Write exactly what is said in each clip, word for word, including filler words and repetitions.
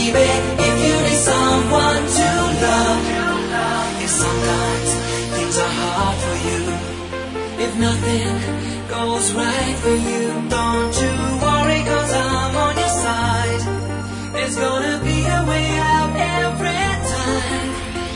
baby, if you need someone to love. If sometimes things are hard for you, if nothing goes right for you, don't you worry, cause I'm on your side. There's gonna be a way out every time.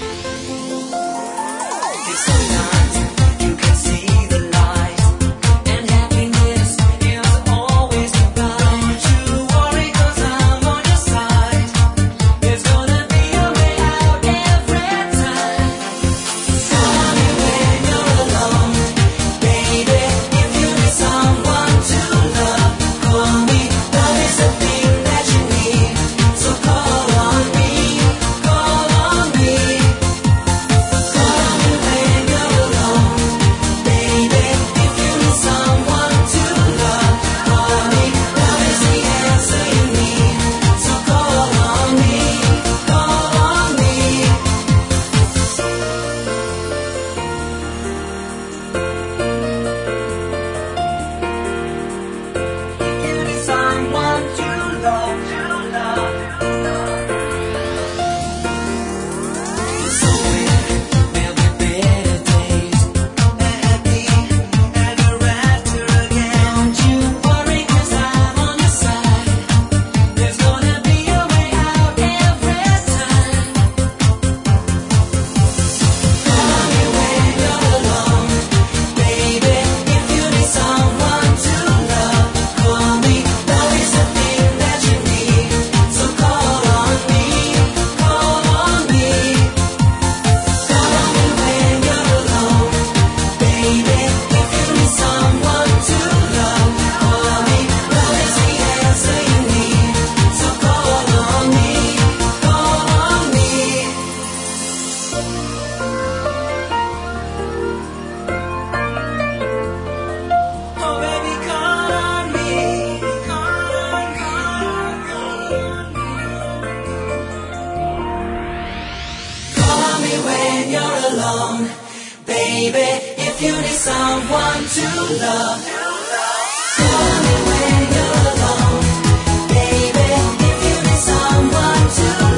If sometimes you can see the light, and happiness is always goodbye. Don't you worry, cause I'm on your side. There's gonna be a way out every time. Call me when you're alone, baby, if you need someone to love. Call me, love is a thing that you need, so call on me, call on me. Call me when you're alone, baby, if you need someone to love. Call me, love is the answer you need, so call on me, call on me. If you need someone to love, to love. Somewhere there'll be better days, happy ever after again. Don't you worry, cause I'm on your side. There's gonna be a way out every time. Call me when you're alone, baby, if you need someone to love. Call me, love is the thing that you need, so call on me, call on me. Call me when you're alone, baby, if you need someone to love. Call me, love is the answer you need, so call on me, call on me. Oh baby, call on me, call on, call on, call on me. Call me when you're alone, baby, if you need someone to love. Call me when you're alone, baby, if you need someone to love.